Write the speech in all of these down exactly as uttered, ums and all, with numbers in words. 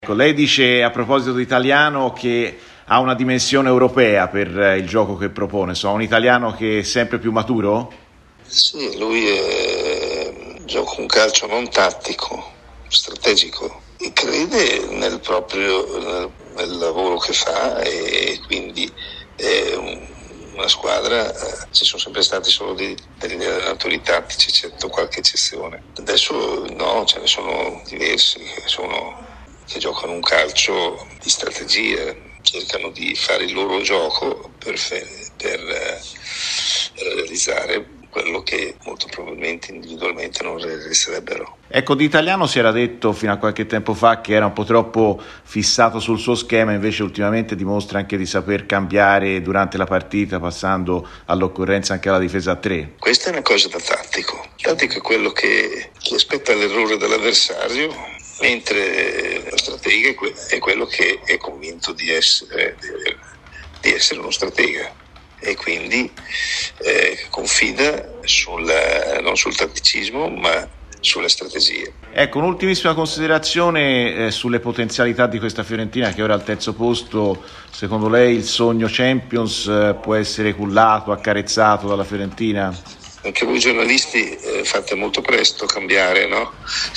Ecco, lei dice a proposito di Italiano che ha una dimensione europea per il gioco che propone, so, un italiano che è sempre più maturo? Sì, lui è... gioca un calcio non tattico, strategico e crede nel proprio nel, nel lavoro che fa, e quindi è un, una squadra, eh, ci sono sempre stati solo dei, degli allenatori tattici, eccetto qualche eccezione. Adesso no, ce ne sono diversi che sono che giocano un calcio di strategia, cercano di fare il loro gioco per, per eh, realizzare quello che molto probabilmente individualmente non realizzerebbero. Ecco, di Italiano si era detto fino a qualche tempo fa che era un po' troppo fissato sul suo schema, invece ultimamente dimostra anche di saper cambiare durante la partita, passando all'occorrenza anche alla difesa a tre. Questa è una cosa da tattico. Il tattico è quello che, che aspetta l'errore dell'avversario, mentre lo stratega è quello che è convinto di essere, di essere uno stratega e quindi eh, confida sul, non sul tatticismo ma sulle strategie. Ecco, un'ultimissima considerazione eh, sulle potenzialità di questa Fiorentina che ora è al terzo posto. Secondo lei il sogno Champions eh, può essere cullato, accarezzato dalla Fiorentina? Anche voi giornalisti eh, fate molto presto cambiare, no?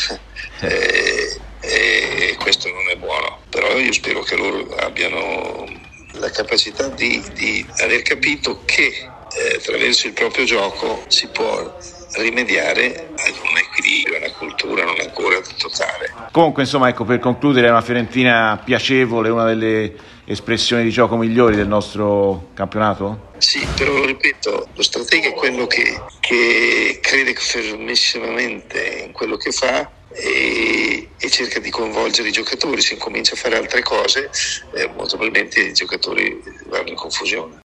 eh, e questo non è buono, però io spero che loro abbiano la capacità di, di aver capito che eh, attraverso il proprio gioco si può rimediare ad un equilibrio, una cultura non ancora totale. Comunque, insomma, ecco, per concludere, è una Fiorentina piacevole, una delle espressioni di gioco migliori del nostro campionato? Sì, però ripeto, lo stratega è quello che, che crede fermissimamente in quello che fa e, e cerca di coinvolgere i giocatori. Se incomincia a fare altre cose, eh, molto probabilmente i giocatori vanno in confusione.